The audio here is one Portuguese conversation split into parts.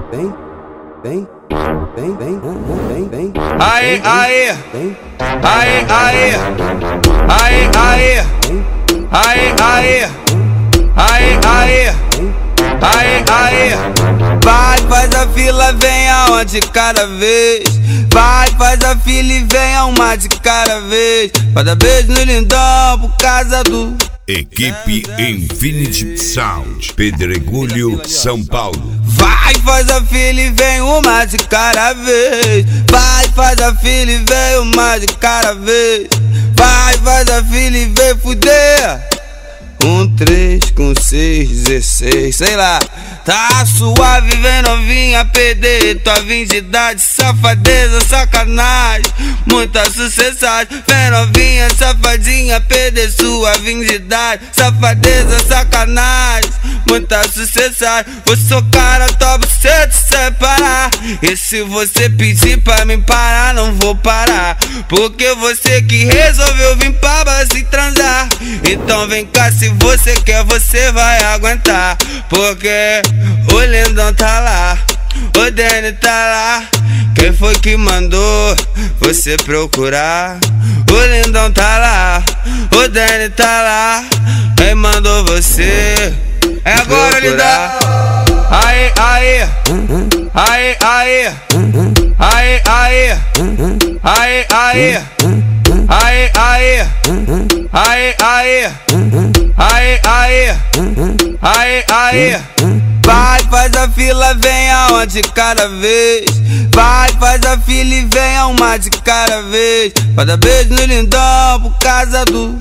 Aê, aê, aê, aê, aê, aê, aê, aê, aê, aê, aê, aê. Vai, faz a fila, vem aonde cada vez. Vai, faz a fila e vem uma de cada vez. Pra dar beijo no lindão por causa do Equipe Infinity Sound, Pedregulho, São Paulo. Vai, faz a fila e vem uma de cada vez. Vai, faz a fila e vem uma de cada vez. Vai, faz a fila e vem fuder. 1, 3, com 6, 16, sei lá. Tá suave, vem novinha, perder tua virgindade. Safadeza, sacanagem, muita sucessagem. Vem novinha, safadinha, perder sua virgindade. Safadeza, sacanagem, muita sucessagem. Vou socar a tua buceta e separar. E se você pedir pra mim parar, não vou parar. Porque você que resolveu vir pra base transar. Então vem cá, se você quer, você vai aguentar. Porque o lindão tá lá, o Danny tá lá. Quem foi que mandou você procurar? O lindão tá lá, o Danny tá lá. Quem mandou você é agora, lindão. Aê, aê, aê, aê, aê, aê, aê, aê, aê, aê, aê, aê, aê, aê, aê, aê. Vai, faz a fila, vem aonde cada vez. Vai, faz a fila e vem uma de cada vez. Pra dar beijo no lindão por causa do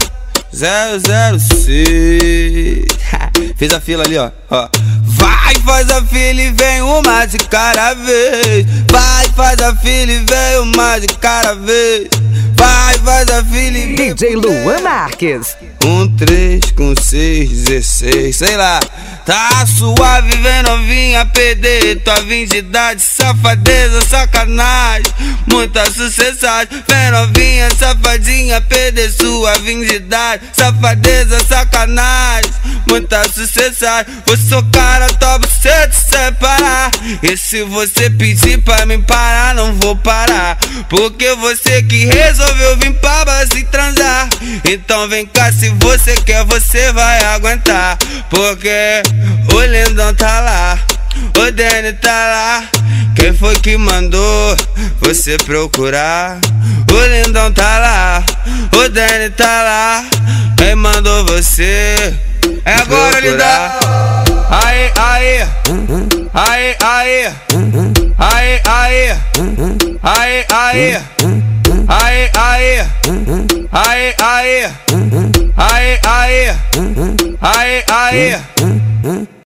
006. Fiz a fila ali, ó. Vai, faz a fila e vem uma de cada vez. Vai, faz a fila e vem uma de cada vez. Vai, faz a fila e vem DJ Luan Marques. 1, 3, com 6, 16, sei lá. Tá suave, vem novinha, perder tua virgindade. Safadeza, sacanagem, muita sucessagem. Vem novinha, safadinha, perder sua virgindade. Safadeza, sacanagem, muita sucessagem. Vou socar a tua buceta e separar. E se você pedir pra mim parar, não vou parar. Porque você que resolveu vir pra base transar. Então vem cá, se você quer, você vai aguentar. Porque o lindão tá lá, o Danny tá lá. Quem foi que mandou você procurar? O lindão tá lá, o Danny tá lá. Quem mandou você é agora, lindão. Aê, aê, aê, aê, aê, aê, aê, aê, aê, aê, aê, aê, aê, aê, aê, aê.